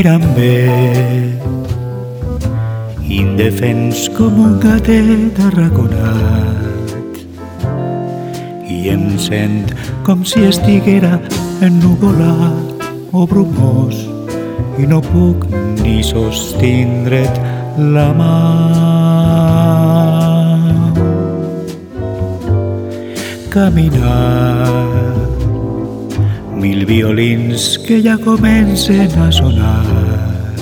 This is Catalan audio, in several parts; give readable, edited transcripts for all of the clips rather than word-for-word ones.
mirant-me, indefens com un gatet arraconat, i em sent com si estiguera ennuvolat o brumós i no puc ni sostindre't la mà. Caminar, mil violins que ja comencen a sonar,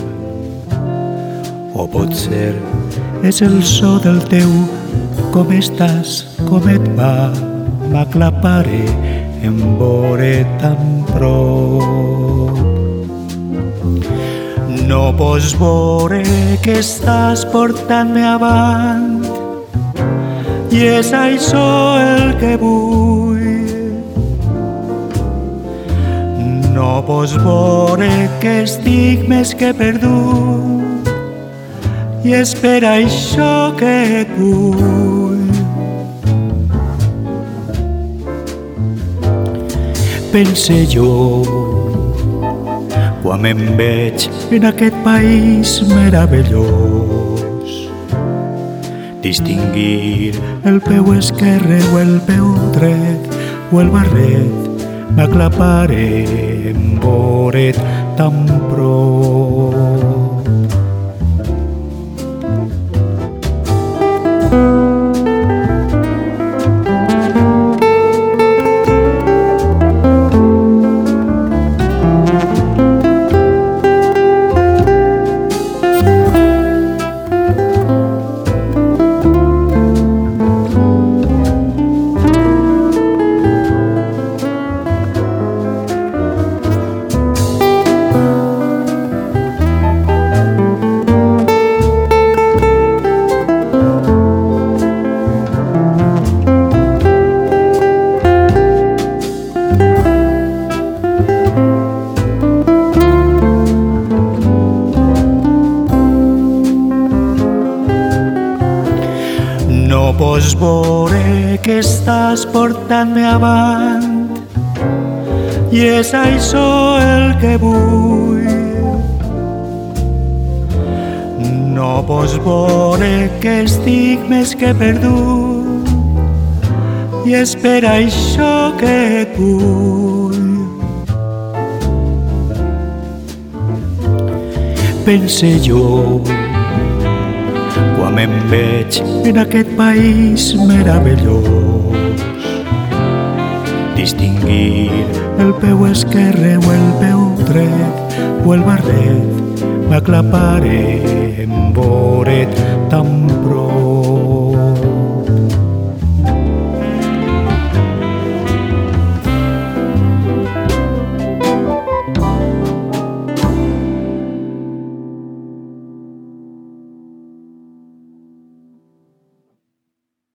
o potser és el so del teu com estàs, com et va, m'aclaparé en vore tan prop. No pots veure que estàs portant-me avant i és això el que vull. No pots veure que estic més que perdut i és per això que et vull. Pense jo quan em veig en aquest país meravellós, distingir el peu esquerre o el peu dret o el barret, m'aclaparé en veure't tan prop. No pots veure que estàs portant-me avant i és això el que vull. No pots veure que estic més que perdut i és per això que et vull. Pense jo quan em veig en aquest país meravellós, distingir el peu esquerre o el peu dret o el barret, m'aclaparé en veure't tan